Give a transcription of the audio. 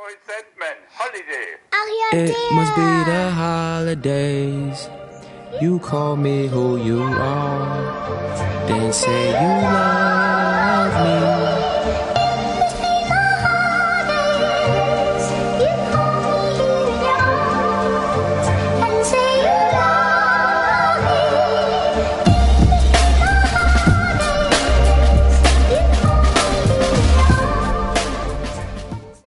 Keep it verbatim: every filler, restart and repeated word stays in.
It must be the holidays. You call me who you are, then say you love me.